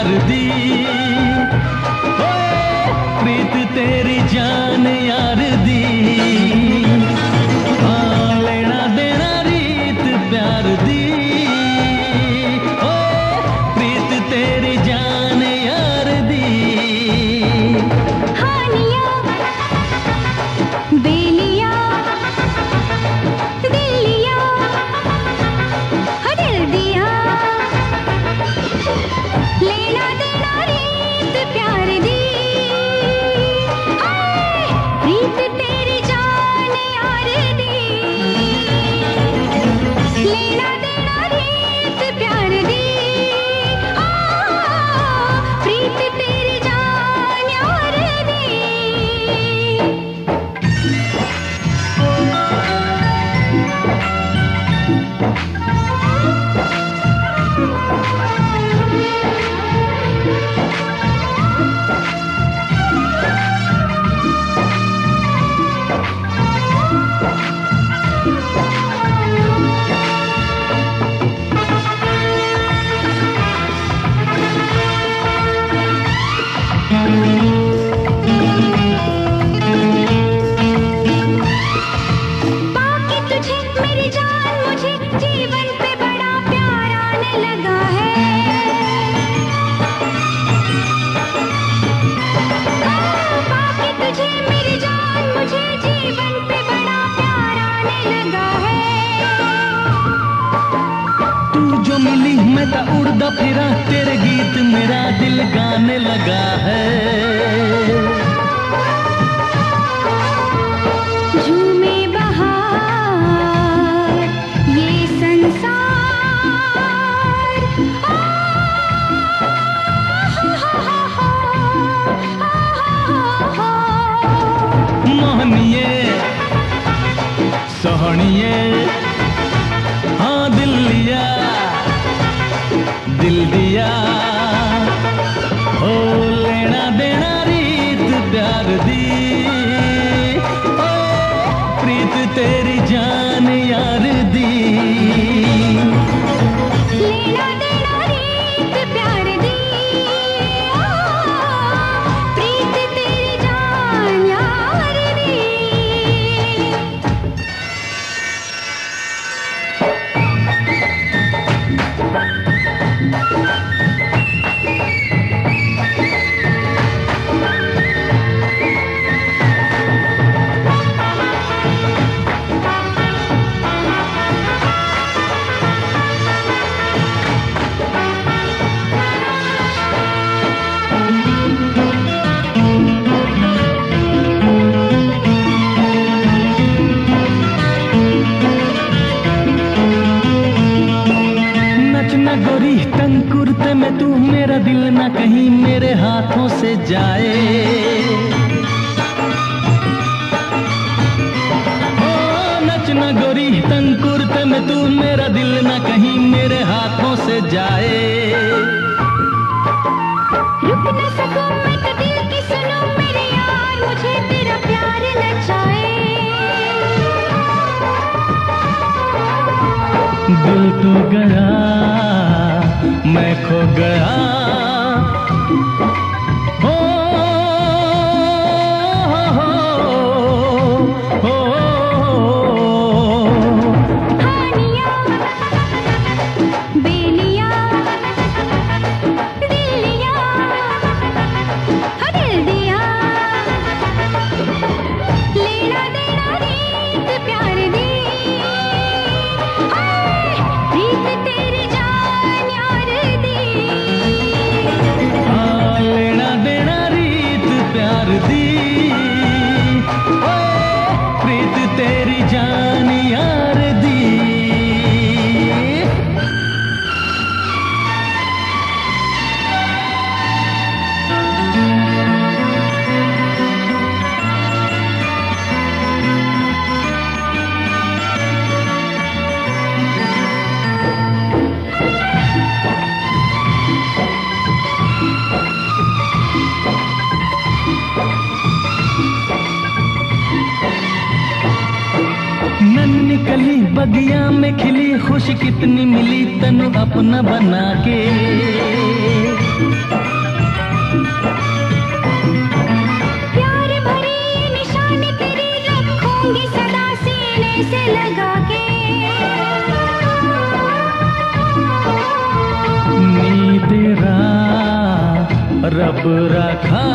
दी, ओए प्रीत तेरी जान यार दी। हाँ लेना देना रीत प्यार दी, ओए प्रीत तेरी जान यार दी। हानिया बेलिया दिल लिया दिल दिया, लेना देना रीत प्यार दी, रीत तेरी जान यार दी। लेना देना रीत प्यार दी, प्रीत तेरी जान यार दी। पाके तुझे मेरी जान मुझे जीवन पे बड़ा प्यार आने लगा है। पाके तुझे मेरी जान मुझे जीवन पे बड़ा प्यार आने लगा है। तू जो मिली मैं तो उड़दा फिरा, तेरे गीत मेरा दिल गाने लगा है। झूमे बहार ये संसार, मोहनिए सोहनिए, हाँ दिल लिया दिल दिया, ओ लेना देना रीत प्यार दी, ओ प्रीत तेरी जान यार दी। लेना देना रीत प्यार दी, प्रीत तेरी जान यार दी। नचना गोरी तंग कुर्ते में तू, मेरा दिल ना कहीं मेरे हाथों से जाए। ओ नचना गोरी तंग कुर्ते में तू, मेरा दिल ना कहीं मेरे हाथों से जाए। रुक न सकूं मैं तो दिल की सुनूं, मेरे यार मुझे तेरा प्यार नचाए। दिल तू गया मैं खो गया, हो हानिया बेलिया दिल लिया दिल दिया, लेना देना रीत प्यार दी, रीत तेरी जान यार दी। हाँ लेना देना रीत प्यार दी, ओ प्रीत तेरी जान यार दी। नन्ही कली बगिया में खिली, खुशी कितनी मिली तनु अपना बना के। से लगा के नी तेरा रब रखा